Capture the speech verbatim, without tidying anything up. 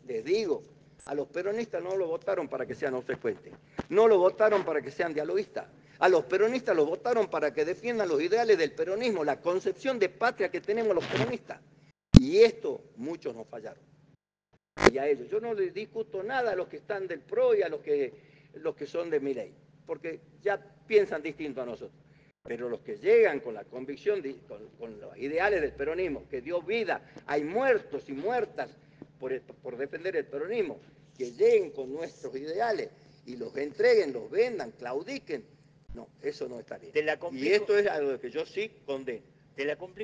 Les digo, a los peronistas no lo votaron para que sean obsecuentes, no lo votaron para que sean dialoguistas. A los peronistas los votaron para que defiendan los ideales del peronismo, la concepción de patria que tenemos los peronistas. Y esto muchos nos fallaron. Y a ellos. Yo no les discuto nada a los que están del P R O y a los que, los que son de Milei, porque ya piensan distinto a nosotros. Pero los que llegan con la convicción, de, con, con los ideales del peronismo, que dio vida, hay muertos y muertas por, el, por defender el peronismo, que lleguen con nuestros ideales y los entreguen, los vendan, claudiquen. No, eso no está bien. Y esto es algo que yo sí condeno. Te la complico.